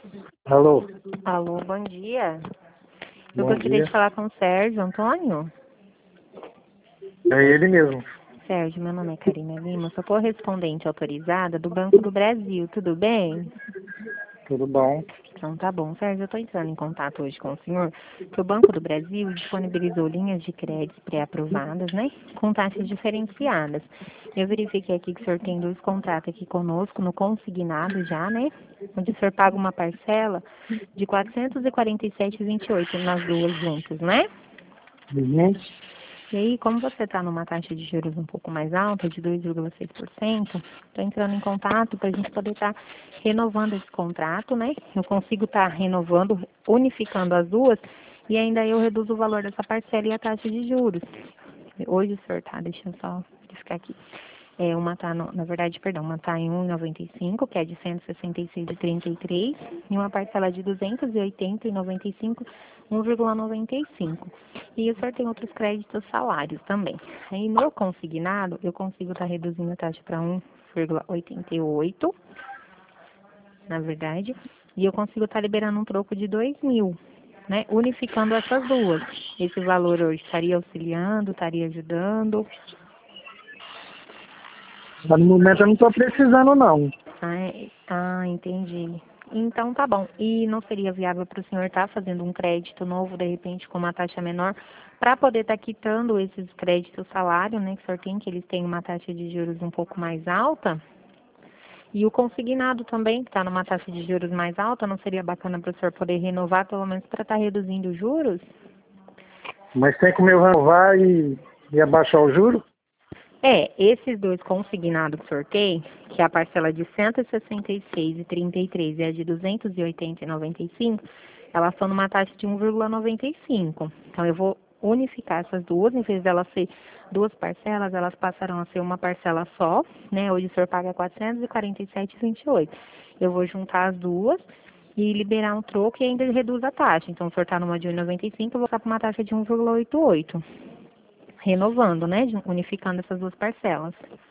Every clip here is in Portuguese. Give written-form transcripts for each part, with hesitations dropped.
Alô, Alô, bom dia. Eu bom gostaria dia. de falar com o Sérgio Antônio. É ele mesmo. Sérgio, meu nome é Karina Lima, sou correspondente autorizada do Banco do Brasil, tudo bem? Tudo bom? Então tá bom, Sérgio, eu estou entrando em contato hoje com o senhor, que o Banco do Brasil disponibilizou linhas de crédito pré-aprovadas, né, com taxas diferenciadas. Eu verifiquei aqui que o senhor tem 2 contratos aqui conosco, no consignado já, né, onde o senhor paga uma parcela de R$ 447,28 nas duas juntas, né? Uhum. E aí, como você está numa taxa de juros um pouco mais alta, de 2,6%, estou entrando em contato para a gente poder estar renovando esse contrato, né? Eu consigo estar renovando, unificando as duas, e ainda eu reduzo o valor dessa parcela e a taxa de juros. Hoje o senhor tá, deixa eu só verificar aqui. Uma tá, na verdade, perdão, uma tá em 1,95, que é de 166,33, e uma parcela de 280,95, 1,95. E o senhor tem outros créditos salários também. Aí no consignado, eu consigo estar reduzindo a taxa para 1,88, na verdade, e eu consigo estar liberando um troco de 2.000, né? Unificando essas duas. Esse valor hoje estaria auxiliando, estaria ajudando. Mas no momento eu não estou precisando, não. Entendi. Então tá bom. E não seria viável para o senhor estar fazendo um crédito novo, de repente, com uma taxa menor, para poder estar quitando esses créditos salário, né, que o senhor tem, que eles têm uma taxa de juros um pouco mais alta? E o consignado também, que está numa taxa de juros mais alta, não seria bacana para o senhor poder renovar, pelo menos para estar reduzindo os juros? Mas tem como eu renovar e abaixar o juro? Esses dois consignados que o senhor tem, que é a parcela de 166,33 e a de 280,95, elas são numa taxa de 1,95. Então, eu vou unificar essas duas, em vez delas ser duas parcelas, elas passarão a ser uma parcela só, né? Hoje o senhor paga R$ 447,28. Eu vou juntar as duas e liberar um troco e ainda reduz a taxa. Então, o senhor está numa de 1,95, eu vou ficar para uma taxa de 1,88. Renovando, né? Unificando essas duas parcelas.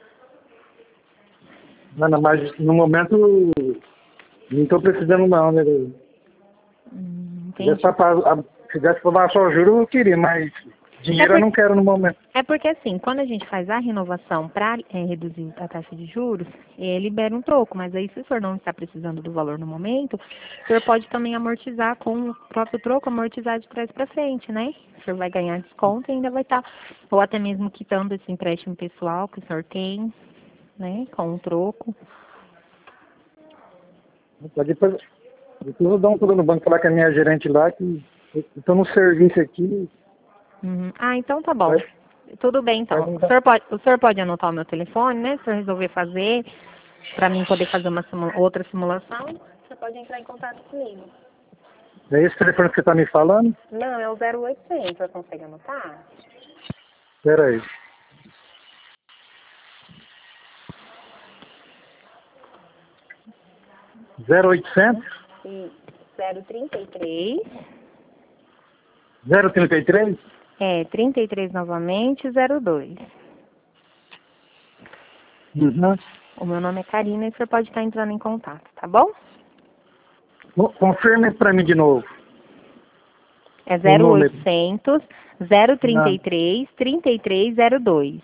Não, mas no momento não estou precisando, não, né? Se Entendi. fizesse para baixar o juro, eu queria, mas dinheiro eu não quero no momento. É porque assim, quando a gente faz a renovação para reduzir a taxa de juros, libera um troco, mas aí se o senhor não está precisando do valor no momento, o senhor pode também amortizar com o próprio troco, amortizar de trás para frente, né? O senhor vai ganhar desconto e ainda vai estar, ou até mesmo quitando esse empréstimo pessoal que o senhor tem, né, com o troco. Depois eu dou um pulo no banco falar com a minha gerente lá, que estou no serviço aqui. Uhum. Então tá bom. Tudo bem, então. Vai me dar. O senhor pode anotar o meu telefone, né? Se eu resolver fazer, para mim poder fazer uma outra simulação, você pode entrar em contato comigo. É esse telefone que você está me falando? Não, é o 0800, você consegue anotar? Espera aí. 0800 E 033, 033? 33 novamente, 02. Uhum. O meu nome é Karina e o senhor pode estar entrando em contato, tá bom? Confirme para mim de novo É o número. 0800 Não, 033 3302.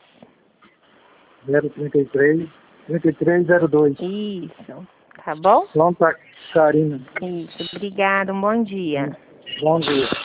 033 3302. Isso, tá bom? Pronto, Karina. Isso, obrigada, um bom dia. Bom dia.